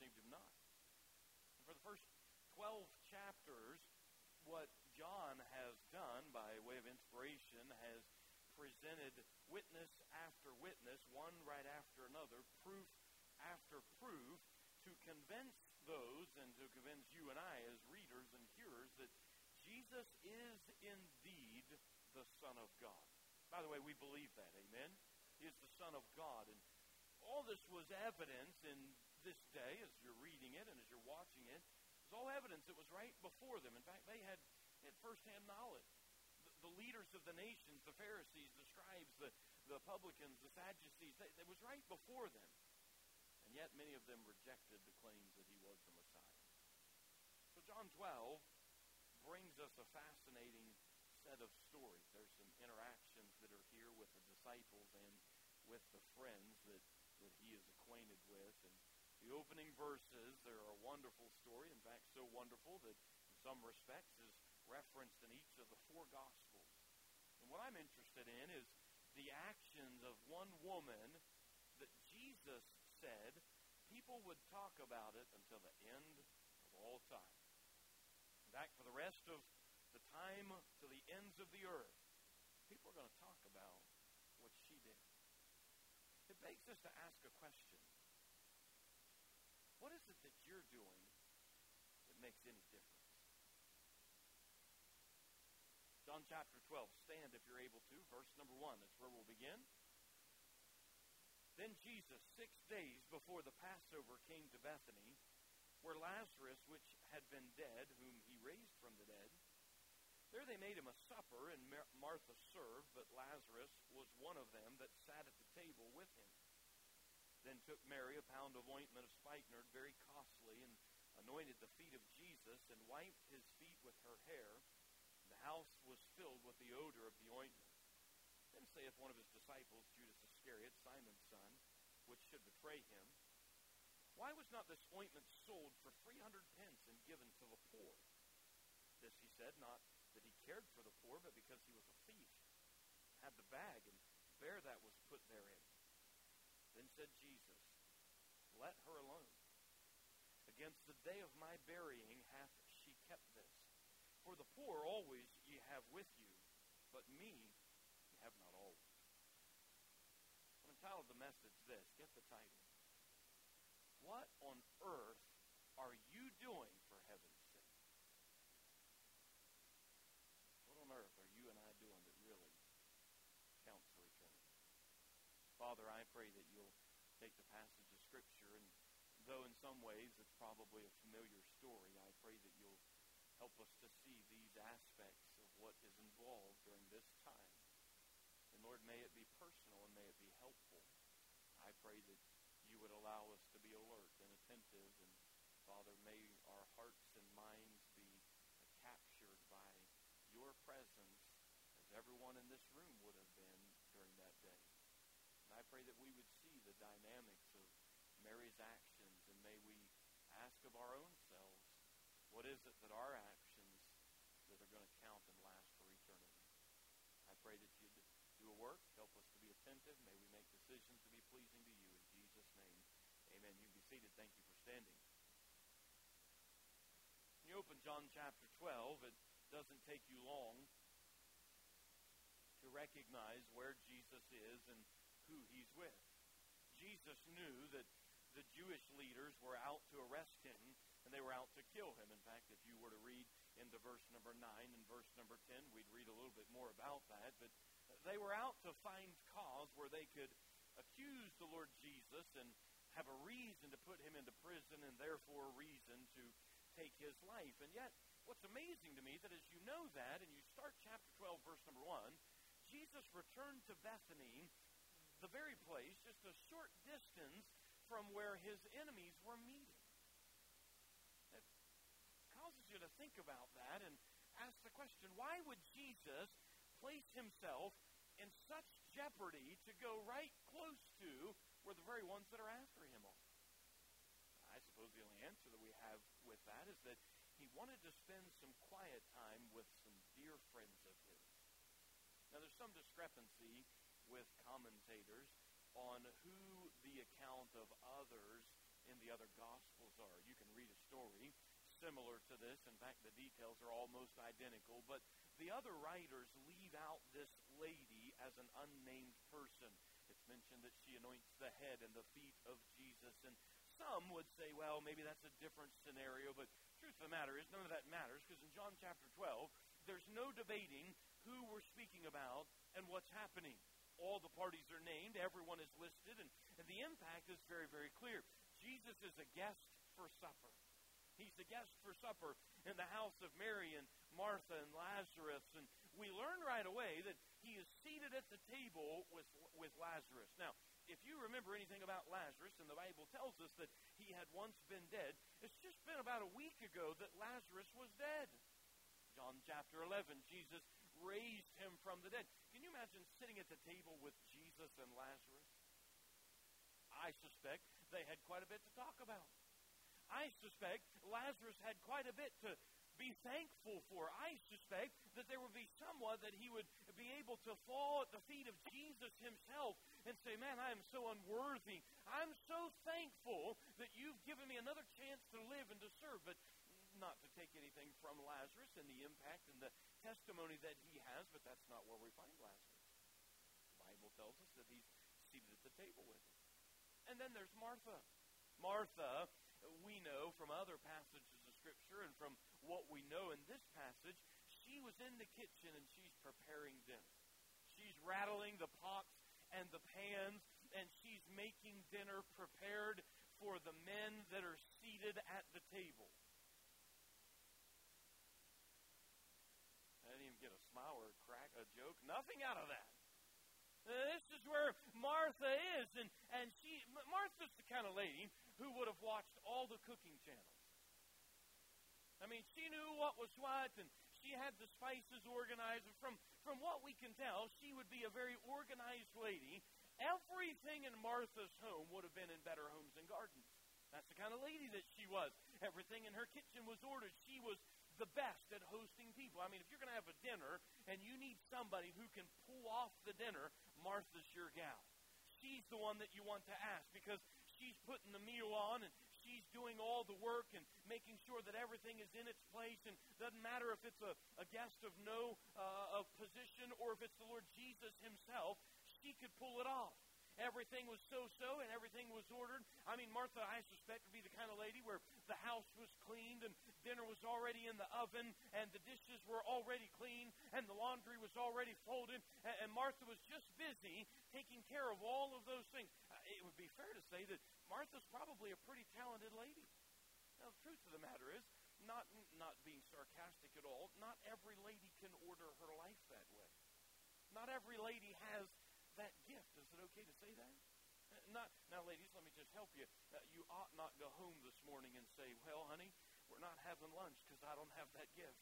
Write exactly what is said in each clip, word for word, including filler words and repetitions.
received him not. And for the first twelve chapters, what John has done by way of inspiration has presented witness after witness, one right after another, proof after proof, to convince those and to convince you and I as readers and hearers that Jesus is indeed the Son of God. By the way, we believe that, amen? He is the Son of God. And all this was evidence in this day, as you're reading it and as you're watching it, it was all evidence that was right before them. In fact, they had, they had firsthand knowledge. The, the leaders of the nations, the Pharisees, the scribes, the, the publicans, the Sadducees, they, it was right before them. And yet many of them rejected the claims that he was the Messiah. So John twelve brings us a fascinating set of stories. There's some interactions that are here with the disciples and with the friends that, that he is acquainted with. And the opening verses, they're a wonderful story. In fact, so wonderful that in some respects is referenced in each of the four Gospels. And what I'm interested in is the actions of one woman that Jesus said people would talk about it until the end of all time. In fact, for the rest of the time to the ends of the earth, people are going to talk about what she did. It begs us to ask a question. What is it that you're doing that makes any difference? John chapter twelve. Stand if you're able to. Verse number one. That's where we'll begin. Then Jesus, six days before the Passover, came to Bethany, where Lazarus, which had been dead, whom he raised from the dead. There they made him a supper, and Martha served, but Lazarus was one of them that sat at the table with him. Then took Mary a pound of ointment of spikenard, very costly, and anointed the feet of Jesus, and wiped his feet with her hair. The house was filled with the odor of the ointment. Then saith one of his disciples, Judas Iscariot, Simon's son, which should betray him, why was not this ointment sold for three hundred pence and given to the poor? This he said, not that he cared for the poor, but because he was a thief, had the bag, and bare that was put therein. Then said Jesus, let her alone. Against the day of my burying hath she kept this. For the poor always ye have with you, but me ye have not always. I'm entitled the message this. Get the title. What on earth are you doing for heaven's sake? What on earth are you and I doing that really counts for eternity? Father, I pray that you'll take the passage of Scripture, and though in some ways it's probably a familiar story, I pray that you'll help us to see these aspects of what is involved during this time. And Lord, may it be personal and may it be helpful. I pray that you would allow us to be alert and attentive, and Father, may our hearts and minds be captured by your presence as everyone in this room would have been during that day. And I pray that we would see the dynamics of Mary's actions, and may we ask of our own selves, what is it that our actions that are going to count and last for eternity? I pray that you'd do a work, help us to be attentive. May we make decisions to be pleasing to you. In Jesus' name, amen. You can be seated. Thank you for standing. When you open John chapter twelve, it doesn't take you long to recognize where Jesus is and who he's with. Jesus knew that the Jewish leaders were out to arrest him, and they were out to kill him. In fact, if you were to read into verse number nine and verse number ten, we'd read a little bit more about that. But they were out to find cause where they could accuse the Lord Jesus and have a reason to put him into prison, and therefore a reason to take his life. And yet, what's amazing to me is that as you know that, and you start chapter twelve, verse number one, Jesus returned to Bethany, the very place, just a short distance from where his enemies were meeting. It causes you to think about that and ask the question, why would Jesus place himself in such jeopardy to go right close to where the very ones that are after him are? I suppose the only answer that we have with that is that he wanted to spend some quiet time with some dear friends of his. Now, there's some discrepancy with commentators on who the account of others in the the other Gospels are. You can read a story similar to this. In fact, the details are almost identical. But the other writers leave out this lady as an unnamed person. It's mentioned that she anoints the head and the feet of Jesus. And some would say, well, maybe that's a different scenario. But the truth of the matter is, none of that matters, because in John chapter twelve, there's no debating who we're speaking about and what's happening. All the parties are named, everyone is listed, and, and the impact is very, very clear. Jesus is a guest for supper. He's a guest for supper in the house of Mary and Martha and Lazarus, and we learn right away that he is seated at the table with, with Lazarus. Now, if you remember anything about Lazarus, and the Bible tells us that he had once been dead, it's just been about a week ago that Lazarus was dead. John chapter eleven, Jesus raised him from the dead. Can you imagine sitting at the table with Jesus and Lazarus? I suspect they had quite a bit to talk about. I suspect Lazarus had quite a bit to be thankful for. I suspect that there would be someone that he would be able to fall at the feet of Jesus himself and say, man, I am so unworthy. I'm so thankful that you've given me another chance to live and to serve. But not to take anything from Lazarus and the impact and the testimony that he has, but that's not where we find Lazarus. The Bible tells us that he's seated at the table with him. And then there's Martha. Martha, we know from other passages of Scripture and from what we know in this passage, she was in the kitchen and she's preparing dinner. She's rattling the pots and the pans, and she's making dinner prepared for the men that are seated at the table. I didn't even get a smile or a crack, a joke, nothing out of that. This is where Martha is, and, and she Martha's the kind of lady who would have watched all the cooking channels. I mean, she knew what was what, and she had the spices organized. And from, from what we can tell, she would be a very organized lady. Everything in Martha's home would have been in Better Homes and Gardens. That's the kind of lady that she was. Everything in her kitchen was ordered. She was the best at hosting people. I mean, if you're going to have a dinner and you need somebody who can pull off the dinner, Martha's your gal. She's the one that you want to ask because she's putting the meal on and she's doing all the work and making sure that everything is in its place. And it doesn't matter if it's a, a guest of no uh, of position or if it's the Lord Jesus himself, she could pull it off. Everything was so-so and everything was ordered. I mean, Martha, I suspect, would be the kind of lady where the house was cleaned and dinner was already in the oven and the dishes were already clean and the laundry was already folded. And, and Martha was just busy taking care of all of those things. Uh, it would be fair to say that Martha's probably a pretty talented lady. Now, the truth of the matter is, not, not being sarcastic at all, not every lady can order her life that way. Not every lady has that gift. Is it okay to say that? Not, now, ladies, let me just help you. Uh, you ought not go home this morning and say, well, honey, we're not having lunch because I don't have that gift.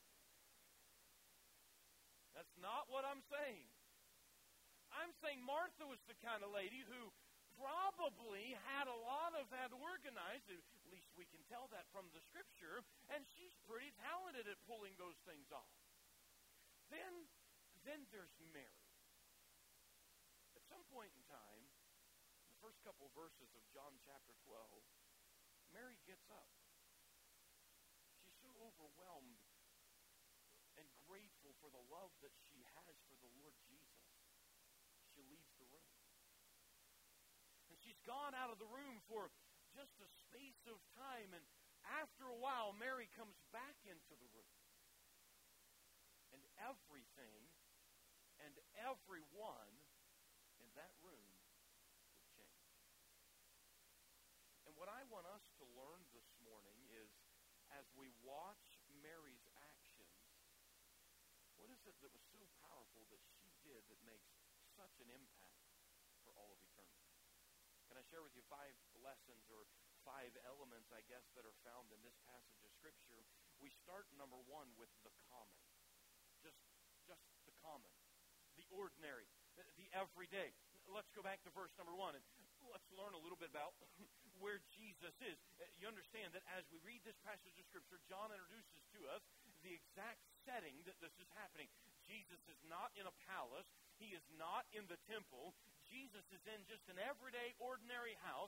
That's not what I'm saying. I'm saying Martha was the kind of lady who probably had a lot of that organized. At least we can tell that from the Scripture. And she's pretty talented at pulling those things off. Then, then there's Mary. At some point in time, in the first couple of verses of John chapter twelve, Mary gets up. She's so overwhelmed and grateful for the love that she has for the Lord Jesus. She leaves the room. And she's gone out of the room for just a space of time, and after a while, Mary comes back into the room. And everything and everyone in that room would change. And what I want us to learn this morning is, as we watch Mary's actions, what is it that was so powerful that she did that makes such an impact for all of eternity? Can I share with you five lessons or five elements, I guess, that are found in this passage of Scripture? We start, number one, with the common. Just, just the common. The ordinary. The, the everyday. Let's go back to verse number one and let's learn a little bit about where Jesus is. You understand that as we read this passage of Scripture, John introduces to us the exact setting that this is happening. Jesus is not in a palace. He is not in the temple. Jesus is in just an everyday, ordinary house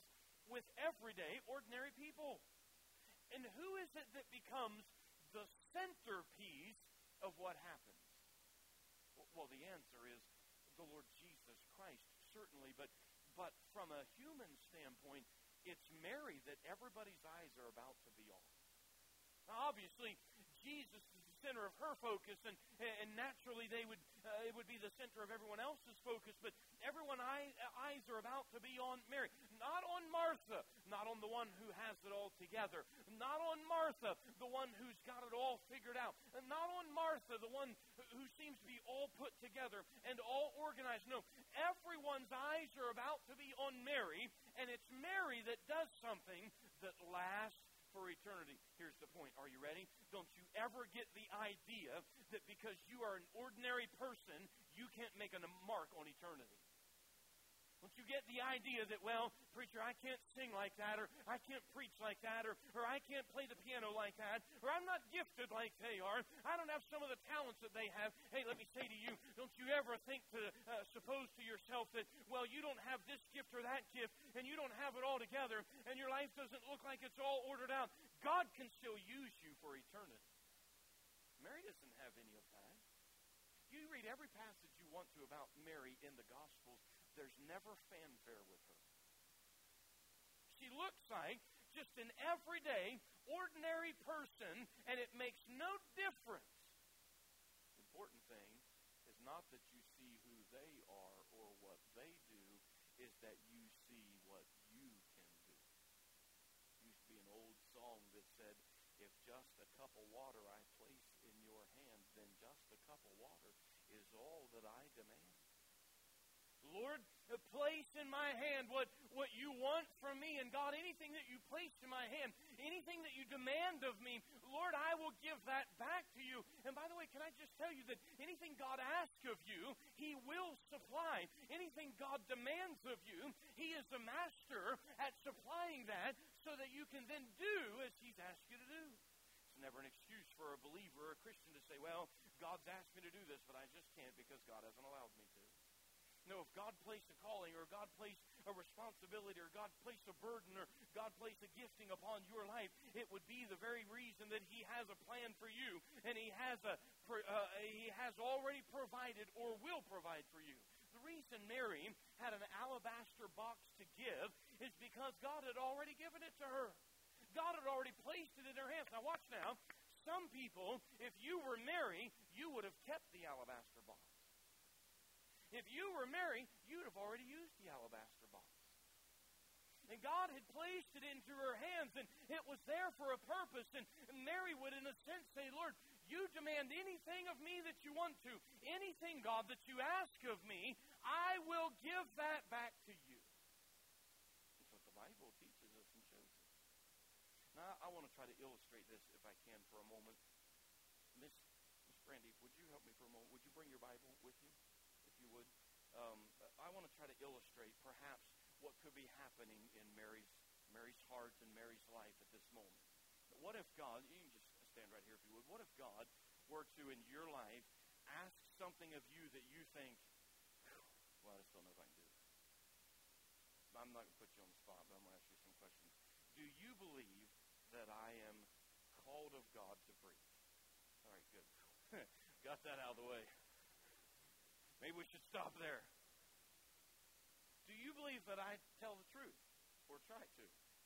with everyday, ordinary people. And who is it that becomes the centerpiece of what happens? Well, the answer is the Lord Jesus Christ, certainly. But, but from a human standpoint, it's Mary that everybody's eyes are about to be on. Now, obviously, Jesus is the center of her focus, and, and naturally they would uh, it would be the center of everyone else's focus, but everyone's eye, eyes are about to be on Mary. Not on Martha, not on the one who has it all together. Not on Martha, the one who's got it all figured out. And not on Martha, the one who seems to be all put together and all organized. No, everyone's eyes are about to be on Mary, and it's Mary that does something that lasts for eternity. Here's the point. Are you ready? Don't you ever get the idea that because you are an ordinary person, you can't make a mark on eternity. Don't you get the idea that, well, preacher, I can't sing like that, or I can't preach like that, or, or I can't play the piano like that, or I'm not gifted like they are. I don't have some of the talents that they have. Hey, let me say to you, don't you ever think to uh, suppose to yourself that, well, you don't have this gift or that gift, and you don't have it all together, and your life doesn't look like it's all ordered out. God can still use you for eternity. Mary doesn't have any of that. You read every passage you want to about Mary in the Gospels, there's never fanfare with her. She looks like just an everyday, ordinary person, and it makes no difference. The important thing is not that you see who they are or what they do, is that you see what you can do. There used to be an old song that said, if just a cup of water I place in your hand, then just a cup of water is all that I demand. Lord, place in my hand what, what you want from me. And God, anything that you place in my hand, anything that you demand of me, Lord, I will give that back to you. And by the way, can I just tell you that anything God asks of you, He will supply. Anything God demands of you, He is the master at supplying that so that you can then do as He's asked you to do. It's never an excuse for a believer or a Christian to say, well, God's asked me to do this, but I just can't because God hasn't allowed me to. No, if God placed a calling or God placed a responsibility or God placed a burden or God placed a gifting upon your life, it would be the very reason that He has a plan for you and He has a uh, He has already provided or will provide for you. The reason Mary had an alabaster box to give is because God had already given it to her. God had already placed it in her hands. Now watch now. Some people, if you were Mary, you would have kept the alabaster box. If you were Mary, you'd have already used the alabaster box. And God had placed it into her hands, and it was there for a purpose. And Mary would, in a sense, say, Lord, you demand anything of me that you want to. Anything, God, that you ask of me, I will give that back to you. That's what the Bible teaches us and shows us. Now, I want to try to illustrate this, if I can, for a moment. Miss, Miss Brandy, would you help me for a moment? Would you bring your Bible with you? You would. Um, I want to try to illustrate perhaps what could be happening in Mary's Mary's heart and Mary's life at this moment. What if God, you can just stand right here if you would, what if God were to, in your life, ask something of you that you think, well, I just don't know if I can do this. I'm not going to put you on the spot, but I'm going to ask you some questions. Do you believe that I am called of God to preach? All right, good. Got that out of the way. Maybe we should stop there. Do you believe that I tell the truth? Or try to?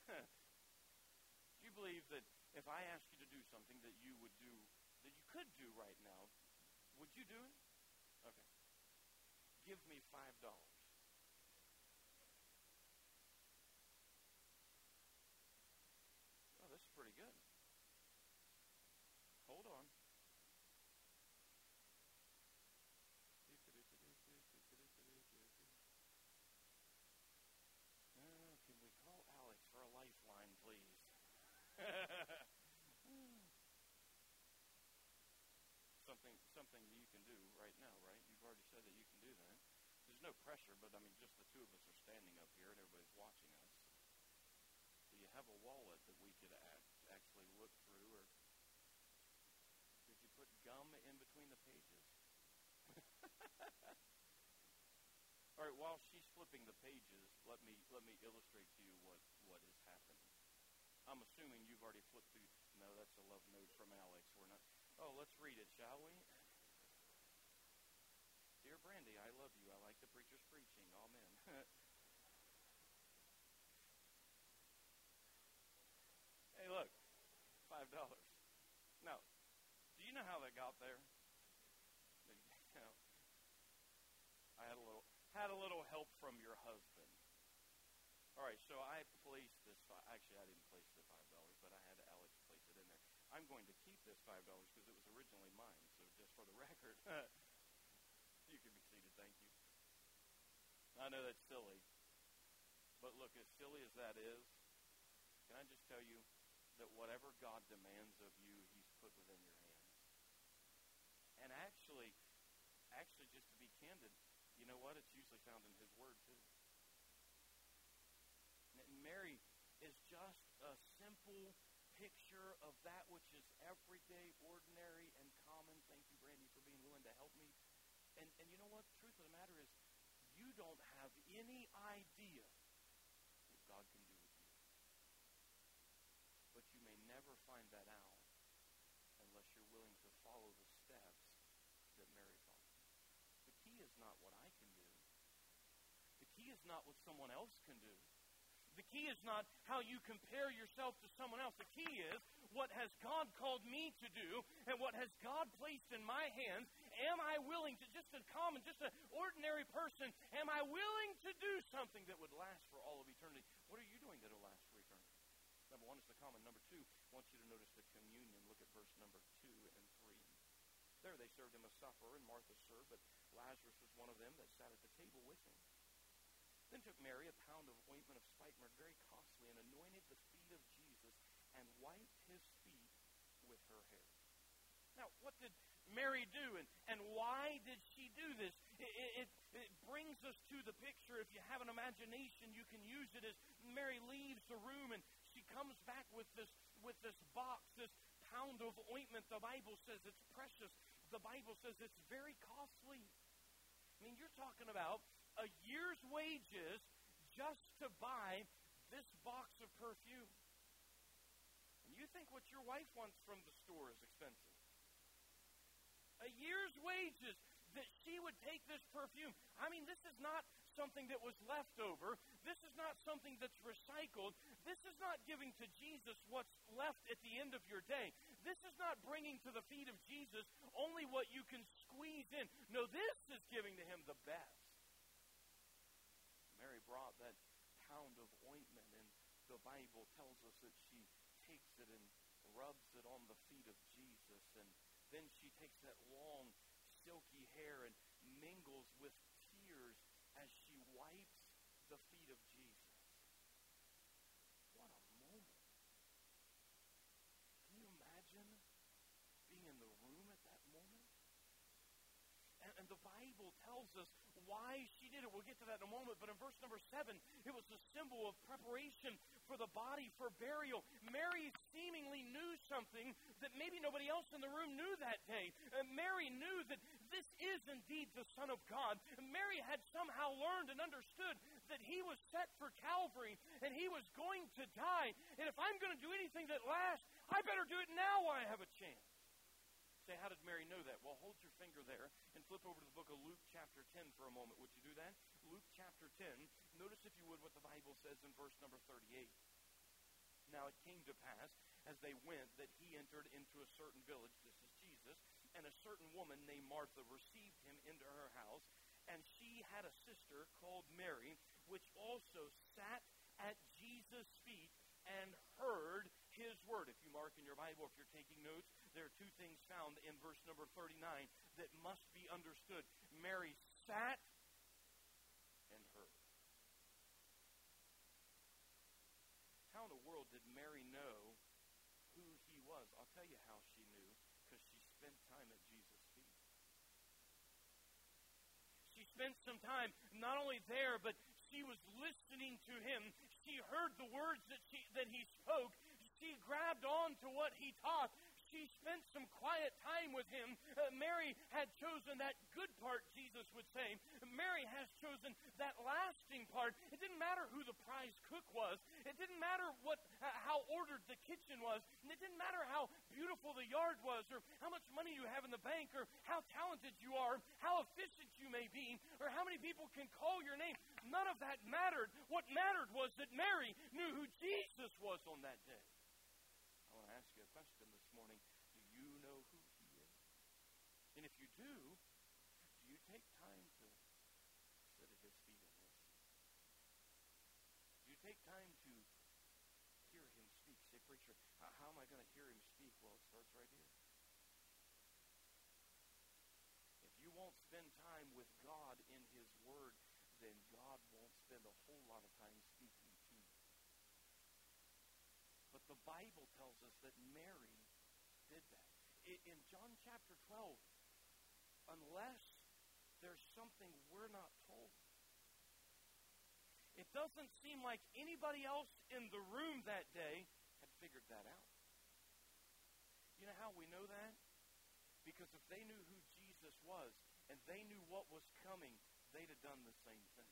Do you believe that if I asked you to do something that you would do, that you could do right now, would you do it? Okay. Give me five dollars. Oh, this is pretty good. Hold on. something something that you can do right now, right? You've already said that you can do that. There's no pressure, but I mean, just the two of us are standing up here and everybody's watching us. Do you have a wallet that we could act, actually look through, or did you put gum in between the pages? All right, while she's flipping the pages, let me let me illustrate to you what, what assuming you've already flipped through. No, that's a love note from Alex. We're not. Oh, let's read it, shall we? Dear Brandy, I love you. I like the preacher's preaching. Amen. Hey, look, five dollars. Now, do you know how that got there? You know, I had a little had a little help from your husband. All right, so I placed this. Actually, I didn't place the five dollars, but I had Alex place it in there. I'm going to keep this five dollars because it was originally mine. So just for the record, you can be seated. Thank you. I know that's silly, but look, as silly as that is, can I just tell you that whatever God demands of you, He's put within your hands. And actually, actually, just to be candid, you know what? It's usually found in His Word too. Mary is just a simple picture of that which is everyday, ordinary, and common. Thank you, Brandy, for being willing to help me. And and you know what? The truth of the matter is, you don't have any idea what God can do with you. But you may never find that out unless you're willing to follow the steps that Mary followed. The key is not what I can do. The key is not what someone else can do. The key is not how you compare yourself to someone else. The key is, what has God called me to do, and what has God placed in my hands? Am I willing to, just a common, just an ordinary person, am I willing to do something that would last for all of eternity? What are you doing that will last for eternity? Number one is the common. Number two, I want you to notice the communion. Look at verse number two and three. There they served him a supper, and Martha served, but Lazarus was one of them that sat at the table with him. Then took Mary a pound of ointment of spikenard, very costly, and anointed the feet of Jesus, and wiped his feet with her hair. Now, what did Mary do, and, and why did she do this? It, it, it brings us to the picture. If you have an imagination, you can use it as Mary leaves the room, and she comes back with this, with this box, this pound of ointment. The Bible says it's precious. The Bible says it's very costly. I mean, you're talking about a year's wages just to buy this box of perfume. And you think what your wife wants from the store is expensive. A year's wages that she would take this perfume. I mean, this is not something that was left over. This is not something that's recycled. This is not giving to Jesus what's left at the end of your day. This is not bringing to the feet of Jesus only what you can squeeze in. No, this is giving to him the best. Mary brought that pound of ointment, and the Bible tells us that she takes it and rubs it on the feet of Jesus, and then she takes that long, silky hair and mingles with tears as she wipes the feet of Jesus. What a moment. Can you imagine being in the room at that moment? And, and the Bible tells us why she did it. We'll get to that in a moment. But in verse number seven, it was a symbol of preparation for the body for burial. Mary seemingly knew something that maybe nobody else in the room knew that day. Uh, Mary knew that this is indeed the Son of God. Mary had somehow learned and understood that he was set for Calvary and he was going to die. And if I'm going to do anything that lasts, I better do it now while I have a chance. Say, how did Mary know that? Well, hold your finger there and flip over to the book of Luke chapter ten for a moment. Would you do that? Luke chapter ten. Notice, if you would, what the Bible says in verse number thirty-eight. Now it came to pass, as they went, that he entered into a certain village, this is Jesus, and a certain woman named Martha received him into her house, and she had a sister called Mary, which also sat at Jesus' feet and heard his word. If you mark in your Bible, if you're taking notes, there are two things found in verse number thirty-nine that must be understood. Mary sat and heard. How in the world did Mary know who he was? I'll tell you how she knew, because she spent time at Jesus' feet. She spent some time not only there, but she was listening to him. She heard the words that she that he spoke. She grabbed on to what he taught. She spent some quiet time with him. Uh, Mary had chosen that good part, Jesus would say. Mary has chosen that lasting part. It didn't matter who the prize cook was. It didn't matter what, uh, how ordered the kitchen was. And it didn't matter how beautiful the yard was, or how much money you have in the bank, or how talented you are, how efficient you may be, or how many people can call your name. None of that mattered. What mattered was that Mary knew who Jesus was on that day. I want to ask you a question this morning. Do you know who he is? And if you do, do you take time to sit at his feet and listen? Do you take time to hear him speak? Say, preacher, how, how am I going to hear him speak? Well, it starts right here. If you won't spend time with God in his word, then God won't spend a whole lot of time speaking to you. But the Bible tells us that Mary did that. In John chapter twelve, unless there's something we're not told, it doesn't seem like anybody else in the room that day had figured that out. You know how we know that? Because if they knew who Jesus was and they knew what was coming, they'd have done the same thing.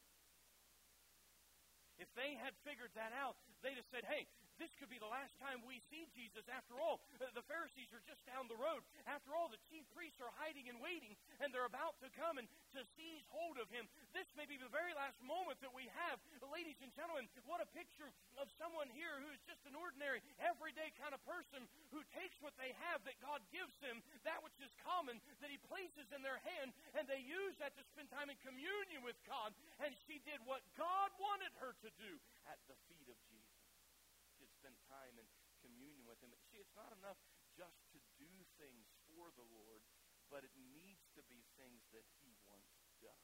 If they had figured that out, they'd have said, hey, this could be the last time we see Jesus. After all, the Pharisees are just down the road. After all, the chief priests are hiding and waiting, and they're about to come and to seize hold of him. This may be the very last moment that we have. Ladies and gentlemen, what a picture of someone here who is just an ordinary, everyday kind of person who takes what they have that God gives them, that which is common, that he places in their hand, and they use that to spend time in communion with God. And she did what God wanted her to do at the feet of Jesus. Spend time in communion with him. See, it's not enough just to do things for the Lord, but it needs to be things that he wants done.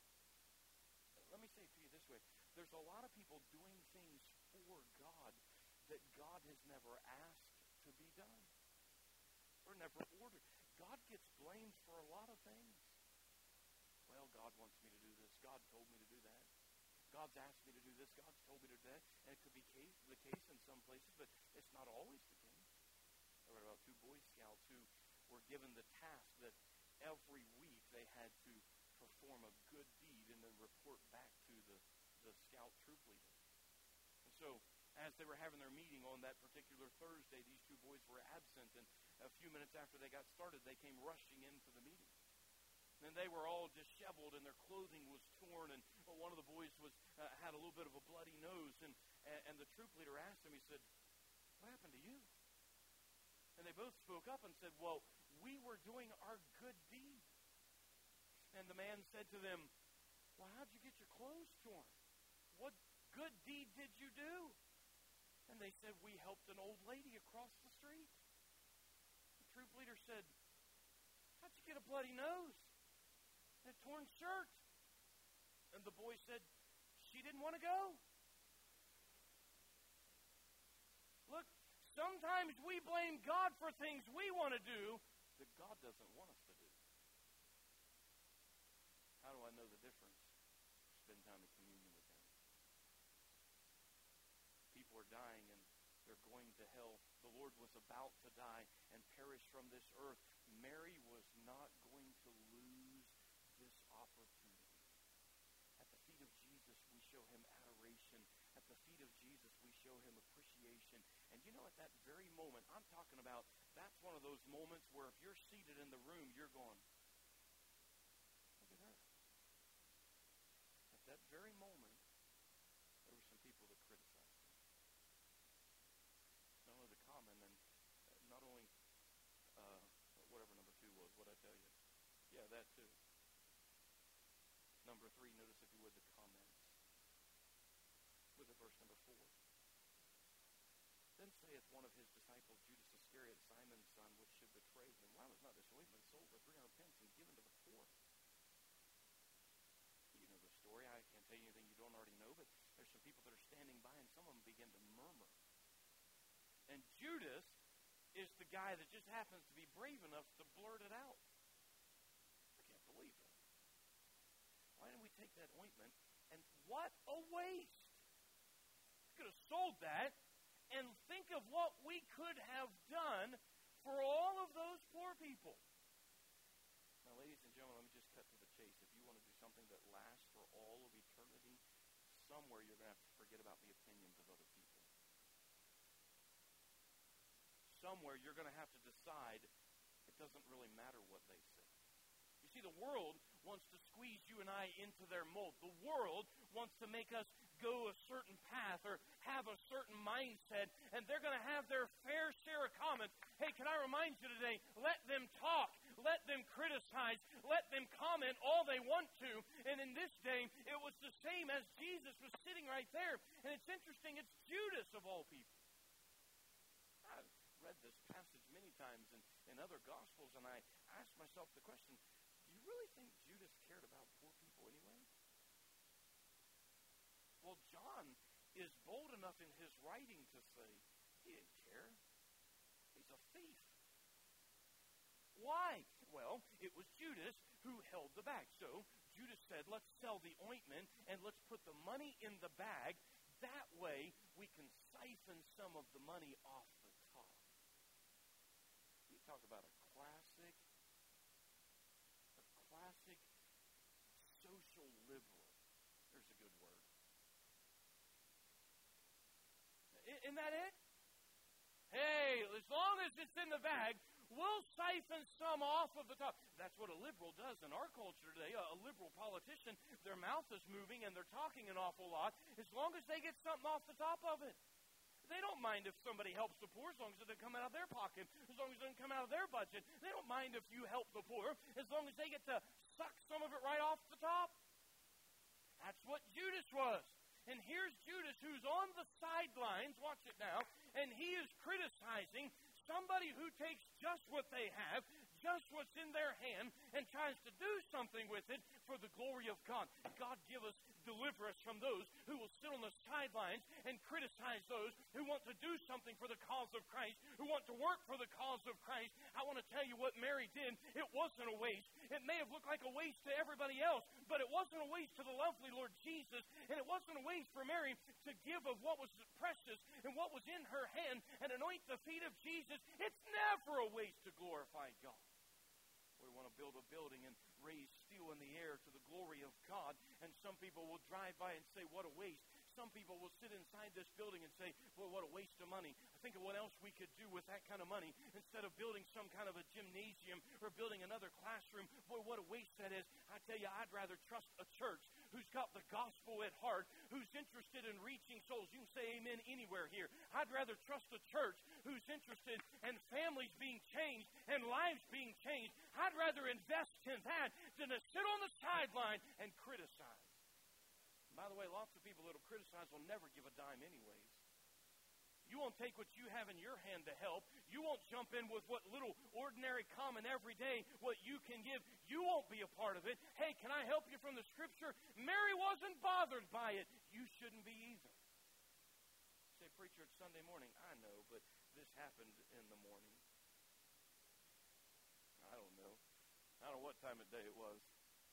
Let me say it to you this way. There's a lot of people doing things for God that God has never asked to be done or never ordered. God gets blamed for a lot of things. Well, God wants me to do this. God told me to do that. God's asked me to do this. God's told me to do that. And it could be case, the case in some places, but it's not always the case. I read about two Boy Scouts who were given the task that every week they had to perform a good deed and then report back to the, the scout troop leader. And so as they were having their meeting on that particular Thursday, these two boys were absent, and a few minutes after they got started, they came rushing into the meeting. And they were all disheveled, and their clothing was torn, and well, one of the boys was uh, had a little bit of a bloody nose, and, and, and the troop leader asked him, he said, what happened to you? And they both spoke up and said, well, we were doing our good deed. And the man said to them, well, how'd you get your clothes torn? What good deed did you do? And they said, we helped an old lady across the street. The troop leader said, how'd you get a bloody nose? A torn shirt. And the boy said, she didn't want to go. Look, sometimes we blame God for things we want to do that God doesn't want us to do. How do I know the difference? Spend time in communion with him. People are dying and they're going to hell. The Lord was about to die and perish from this earth. Mary was not going to lose this opportunity. At the feet of Jesus, we show him adoration. At the feet of Jesus, we show him appreciation. And you know, at that very moment, I'm talking about, that's one of those moments where if you're seated in the room, you're going, look at her. At that very moment, there were some people that criticized him. Not only the common, and not only uh, whatever number two was, what I tell you. Yeah, that too. Number three, notice if you would the comments. Look at verse number four. Then saith one of his disciples, Judas Iscariot, Simon's son, which should betray him, why was not this ointment sold for three hundred pence and given to the poor? You know the story. I can't tell you anything you don't already know, but there's some people that are standing by, and some of them begin to murmur. And Judas is the guy that just happens to be brave enough to blurt it out. I can't believe it. Why didn't we take that ointment? And what a waste. We could have sold that, and think of what we could have done for all of those poor people. Now, ladies and gentlemen, let me just cut to the chase. If you want to do something that lasts for all of eternity, somewhere you're going to have to forget about the opinions of other people. somewhere you're going to have to decide it doesn't really matter what they say. You see, the world wants to squeeze you and I into their mold. The world wants to make us go a certain path or have a certain mindset, and they're going to have their fair share of comments. Hey, can I remind you today, let them talk, let them criticize, let them comment all they want to. And in this day, it was the same as Jesus was sitting right there. And it's interesting, it's Judas of all people. I've read this passage many times in, in other Gospels, and I asked myself the question, do you really think Judas cared about poor people anyway? Well, John is bold enough in his writing to say he didn't care. He's a thief. Why? Well, it was Judas who held the bag. So Judas said, let's sell the ointment and let's put the money in the bag. That way we can siphon some of the money off the top. You talk about a classic, a classic social liberal. There's a good word. Isn't that it? Hey, as long as it's in the bag, we'll siphon some off of the top. That's what a liberal does in our culture today. A liberal politician, their mouth is moving and they're talking an awful lot as long as they get something off the top of it. They don't mind if somebody helps the poor as long as it doesn't come out of their pocket, as long as it doesn't come out of their budget. They don't mind if you help the poor as long as they get to suck some of it right off the top. That's what Judas was. And here's Judas who's on the sidelines, watch it now, and he is criticizing somebody who takes just what they have, just what's in their hand, and tries to do something with it for the glory of God. God give us, deliver us from those who will sit on the sidelines and criticize those who want to do something for the cause of Christ, who want to work for the cause of Christ. I want to tell you what Mary did. It wasn't a waste. It may have looked like a waste to everybody else, but it wasn't a waste to the lovely Lord Jesus, and it wasn't a waste for Mary to give of what was precious and what was in her hand and anoint the feet of Jesus. It's never a waste to glorify God. We want to build a building and raise steel in the air to the glory of God. And some people will drive by and say, what a waste. Some people will sit inside this building and say, boy, what a waste of money. Think of what else we could do with that kind of money. Instead of building some kind of a gymnasium or building another classroom, boy, what a waste that is. I tell you, I'd rather trust a church who's got the gospel at heart, who's interested in reaching souls. You can say amen anywhere here. I'd rather trust a church who's interested in families being changed and lives being changed. I'd rather invest in that than to sit on the sideline and criticize. By the way, lots of people that will criticize will never give a dime anyways. You won't take what you have in your hand to help. You won't jump in with what little ordinary common every day, what you can give. You won't be a part of it. Hey, can I help you from the Scripture? Mary wasn't bothered by it. You shouldn't be either. Say, preacher, it's Sunday morning. I know, but this happened in the morning. I don't know. I don't know what time of day it was.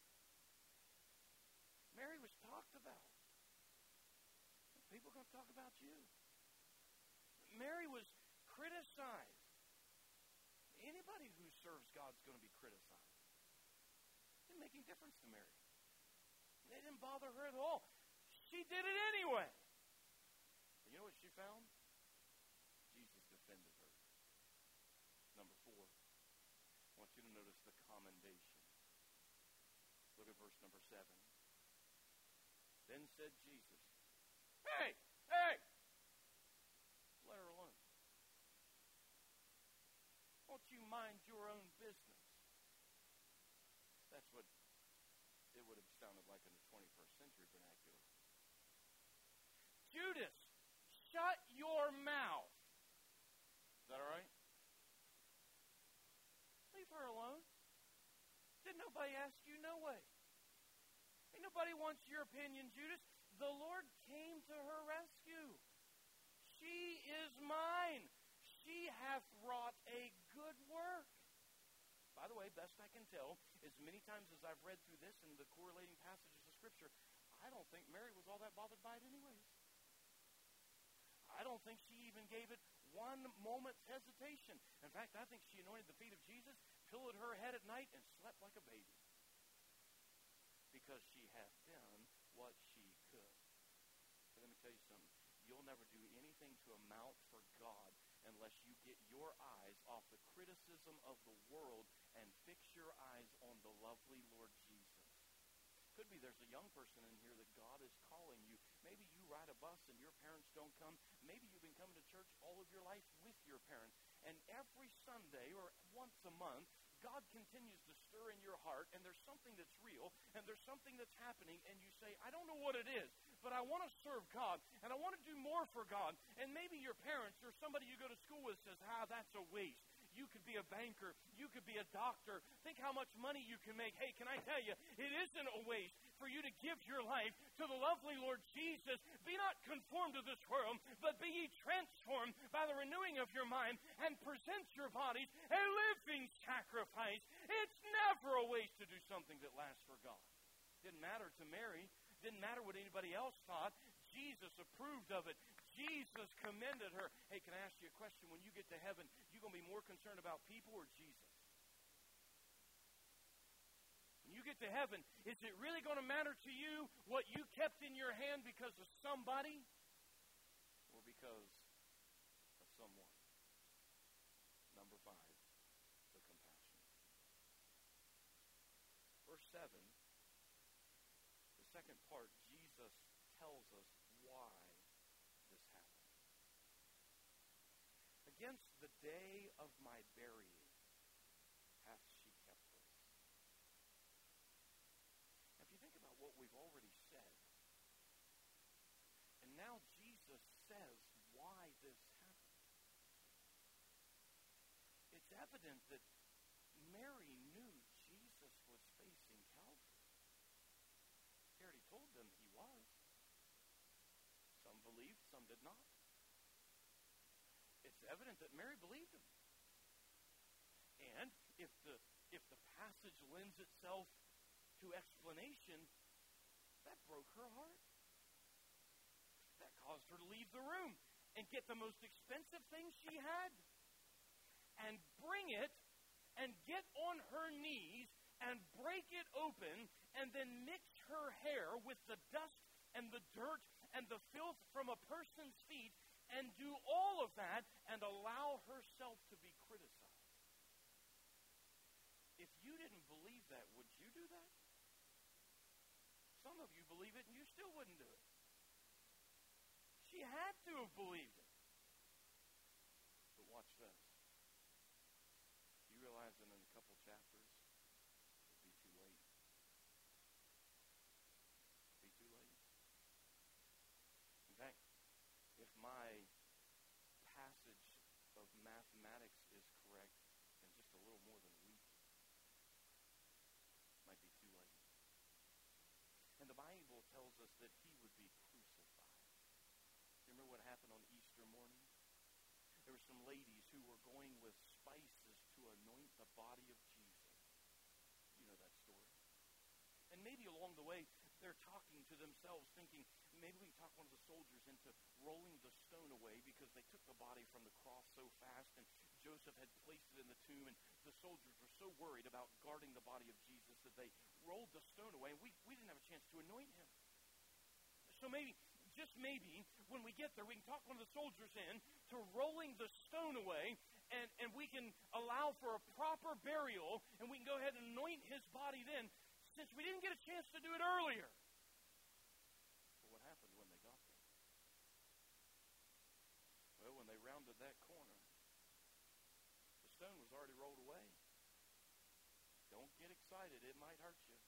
Mary was talked about. People are going to talk about you. Mary was criticized. Anybody who serves God is going to be criticized. It didn't make any difference to Mary. It didn't bother her at all. She did it anyway. And you know what she found? Jesus defended her. Number four, I want you to notice the commendation. Look at verse number seven. Then said Jesus, hey, hey, let her alone. Won't you mind your own business? That's what it would have sounded like in the twenty-first century vernacular. Judas, shut your mouth. Is that all right? Leave her alone. Did nobody ask you? No way. Ain't nobody wants your opinion, Judas. The Lord came to her rescue. She is mine. She hath wrought a good work. By the way, best I can tell, as many times as I've read through this and the correlating passages of Scripture, I don't think Mary was all that bothered by it anyways. I don't think she even gave it one moment's hesitation. In fact, I think she anointed the feet of Jesus, pillowed her head at night, and slept like a baby. Because she hath done what she could. But let me tell you something. You'll never do anything to amount for God unless you get your eye eyes off the criticism of the world and fix your eyes on the lovely Lord Jesus. Could be there's a young person in here that God is calling you. Maybe you ride a bus and your parents don't come. Maybe you've been coming to church all of your life with your parents. And every Sunday or once a month, God continues to stir in your heart, and there's something that's real, and there's something that's happening, and you say, I don't know what it is, but I want to serve God, and I want to do more for God. And maybe your parents or somebody you go to school with says, ah, that's a waste. You could be a banker. You could be a doctor. Think how much money you can make. Hey, can I tell you, it isn't a waste for you to give your life to the lovely Lord Jesus. Be not conformed to this world, but be ye transformed by the renewing of your mind, and present your bodies a living sacrifice. It's never a waste to do something that lasts for God. Didn't matter to Mary. Didn't matter what anybody else thought. Jesus approved of it. Jesus commended her. Hey, can I ask you a question? When you get to heaven, you going to be more concerned about people or Jesus? When you get to heaven, is it really going to matter to you what you kept in your hand because of somebody or because of someone? Number five, the compassion. Verse seven, the second part, Jesus tells us why this happened. Against the day of my burying hath she kept this. Now, if you think about what we've already said, and now Jesus says why this happened, it's evident that Mary knew Jesus was facing Calvary. He already told them he was. Some believed, some did not. It's evident that Mary believed him. And if the if the passage lends itself to explanation, that broke her heart. That caused her to leave the room and get the most expensive thing she had and bring it and get on her knees and break it open and then mix her hair with the dust and the dirt and the filth from a person's feet and do all of that and allow herself to be criticized. If you didn't believe that, would you do that? Some of you believe it and you still wouldn't do it. She had to have believed it. But watch this. You realize that in a couple chapters, it'll be too late. It'll be too late. In fact, if my passage of mathematics is correct, in just a little more than a week, it might be too late. And the Bible tells us that he would be crucified. Do you remember what happened on Easter morning? There were some ladies who were going with spices to anoint the body of Jesus. You know that story. And maybe along the way, they're talking to themselves, thinking, maybe we can talk one of the soldiers into rolling the stone away because they took the body from the cross so fast, and Joseph had placed it in the tomb, and the soldiers were so worried about guarding the body of Jesus that they rolled the stone away, and we, we didn't have a chance to anoint him. So maybe, just maybe, when we get there, we can talk one of the soldiers in to rolling the stone away, and, and we can allow for a proper burial, and we can go ahead and anoint his body then, since we didn't get a chance to do it earlier. But what happened when they got there? Well, when they rounded that corner, the stone was already rolled away. Don't get excited, it might hurt you.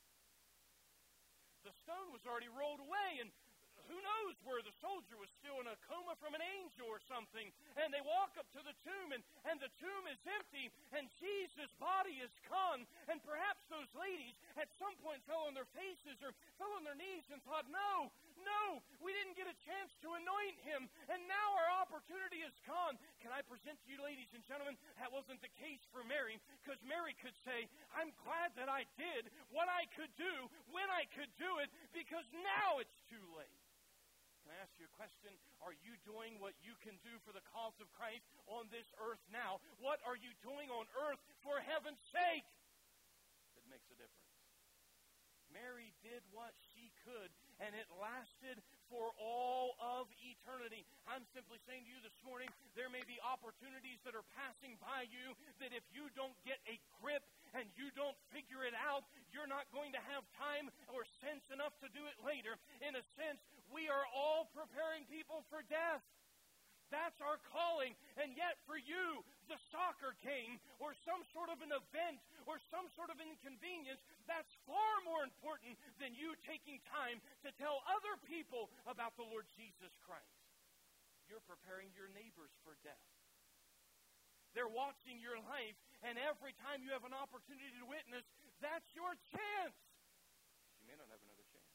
The stone was already rolled away, and who knows where the soldier was still in a coma from an angel or something. And they walk up to the tomb, and, and the tomb is empty, and Jesus' body is gone. And perhaps those ladies at some point fell on their faces or fell on their knees and thought, no, no, we didn't get a chance to anoint him, and now our opportunity is gone. Can I present to you, ladies and gentlemen, that wasn't the case for Mary, because Mary could say, I'm glad that I did what I could do when I could do it, because now it's too late. Can I ask you a question? Are you doing what you can do for the cause of Christ on this earth now? What are you doing on earth for heaven's sake? It makes a difference. Mary did what she could, and it lasted for all of eternity. I'm simply saying to you this morning, there may be opportunities that are passing by you that if you don't get a grip and you don't figure it out, you're not going to have time or sense enough to do it later. In a sense, we are all preparing people for death. That's our calling. And yet for you, the soccer game or some sort of an event or some sort of inconvenience, that's far more important than you taking time to tell other people about the Lord Jesus Christ. You're preparing your neighbors for death. They're watching your life, and every time you have an opportunity to witness, that's your chance. You may not have another chance.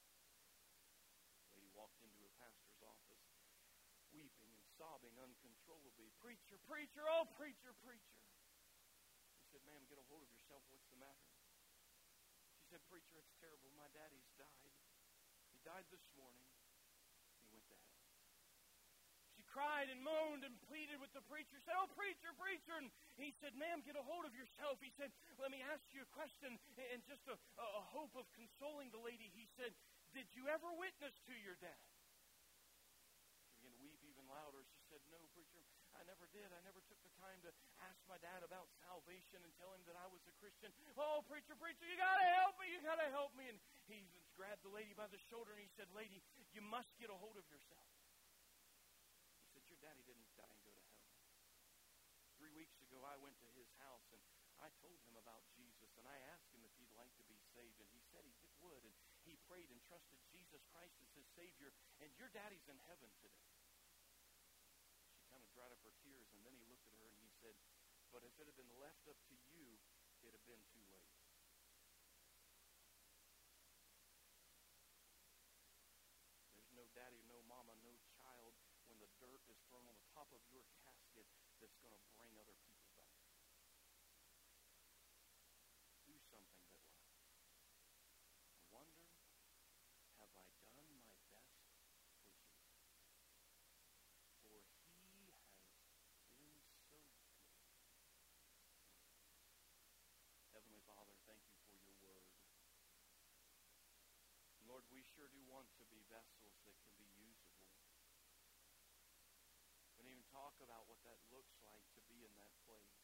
A lady walked into her pastor's office, weeping and sobbing uncontrollably. Preacher, preacher, oh, preacher, preacher. He said, ma'am, get a hold of yourself. What's the matter? She said, preacher, it's terrible. My daddy's died. He died this morning. He went to hell. She cried and moaned and pleaded with the preacher. Said, oh, preacher, preacher. And he said, ma'am, get a hold of yourself. He said, let me ask you a question. And just a, a hope of consoling the lady, he said, did you ever witness to your dad? She began to weep even louder. She said, no, preacher, I never did. I never took the time to ask my dad about salvation and tell him that I was a Christian. Oh, preacher, preacher, you got to help me. You got to help me. And he grabbed the lady by the shoulder and he said, lady, you must get a hold of yourself. He said, your daddy didn't die and go to hell. Three weeks ago, I went to his house and I told him about Jesus and I asked him if he'd like to be saved. And he said he would. And he prayed and trusted Jesus Christ as his Savior. And your daddy's in heaven today. She kind of dried up her tears, and then he looked at her and he said, but if it had been left up to you, it'd have been too late. There's no daddy, no mama, no child when the dirt is thrown on the top of your casket that's going to bring other people back. Do something that lasts. I wonder, have I done my best for Jesus? For he has been so good. Heavenly Father, thank you for your word. Lord, we sure do want to be vessels that can be usable. We didn't even talk about what that looks like to be in that place.